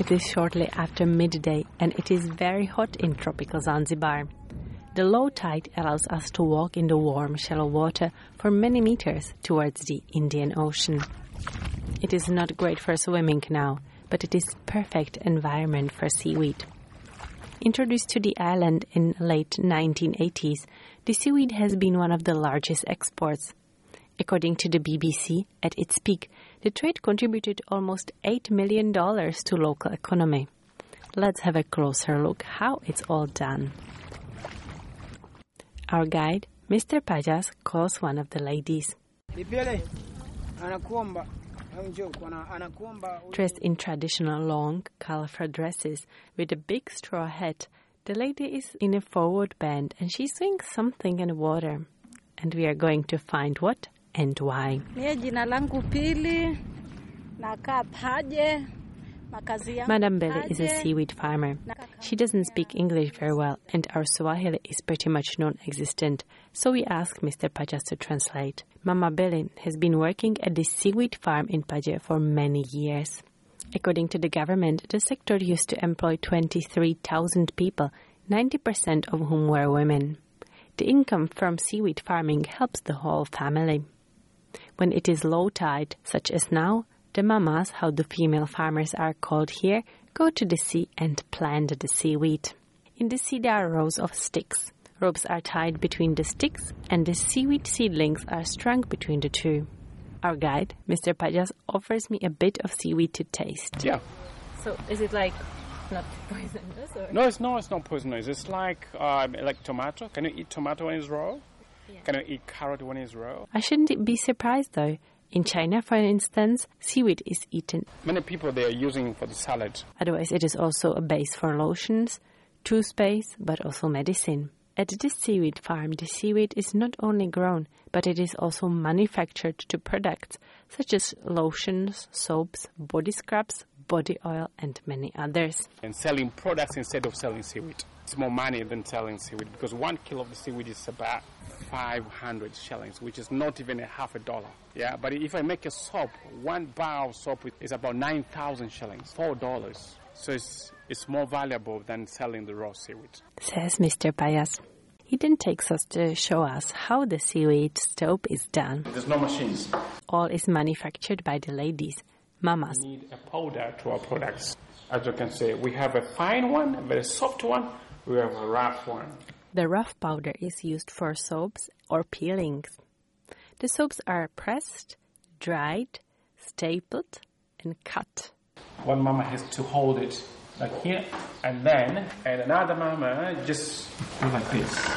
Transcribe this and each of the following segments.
It is shortly after midday and it is very hot in tropical Zanzibar. The low tide allows us to walk in the warm, shallow water for many meters towards the Indian Ocean. It is not great for swimming now, but it is perfect environment for seaweed. Introduced to the island in late 1980s, the seaweed has been one of the largest exports. According to the BBC, at its peak, the trade contributed almost $8 million to local economy. Let's have a closer look how it's all done. Our guide, Mr. Pajas, calls one of the ladies. Dressed in traditional long, colorful dresses with a big straw hat, the lady is in a forward bend and she swings something in the water. And we are going to find what and why. Madam Bele is a seaweed farmer. She doesn't speak English very well and our Swahili is pretty much non-existent, so we asked Mr. Pajas to translate. Mama Bele has been working at this seaweed farm in Paje for many years. According to the government, the sector used to employ 23,000 people, 90% of whom were women. The income from seaweed farming helps the whole family. When it is low tide, such as now, the mamas, how the female farmers are called here, go to the sea and plant the seaweed. In the sea there are rows of sticks. Ropes are tied between the sticks and the seaweed seedlings are strung between the two. Our guide, Mr. Pajas, offers me a bit of seaweed to taste. Yeah. So is it like not poisonous? Or? No, it's not poisonous. It's like tomato. Can you eat tomato when it's raw? Yeah. Can you eat carrot when it's raw? I shouldn't be surprised though. In China, for instance, seaweed is eaten. Many people, they are using for the salad. Otherwise, it is also a base for lotions, toothpaste, but also medicine. At this seaweed farm, the seaweed is not only grown, but it is also manufactured to products such as lotions, soaps, body scrubs, body oil, and many others. And selling products instead of selling seaweed. It's more money than selling seaweed because 1 kilo of the seaweed is about 500 shillings, which is not even $0.50. Yeah, but if I make a soap, 1 bar of soap is about 9,000 shillings, $4. So it's more valuable than selling the raw seaweed. Says Mr. Pajas. He then takes us to show us how the seaweed soap is done. There's no machines. All is manufactured by the ladies, mamas. We need a powder to our products. As you can see, we have a fine one, a very soft one. We have a rough one. The rough powder is used for soaps or peelings. The soaps are pressed, dried, stapled, and cut. One mama has to hold it like here, and another mama just do like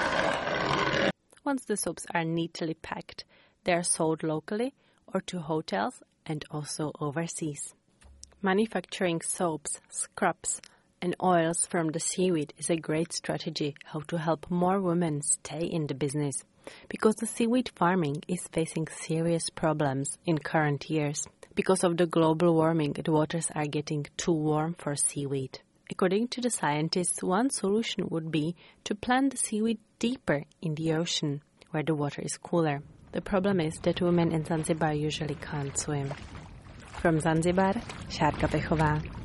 this. Once the soaps are neatly packed, they are sold locally or to hotels and also overseas. Manufacturing soaps, scrubs, and oils from the seaweed is a great strategy how to help more women stay in the business, because the seaweed farming is facing serious problems in current years. Because of the global warming, the waters are getting too warm for seaweed. According to the scientists, one solution would be to plant the seaweed deeper in the ocean, where the water is cooler. The problem is that women in Zanzibar usually can't swim. From Zanzibar, Šárka Pechová.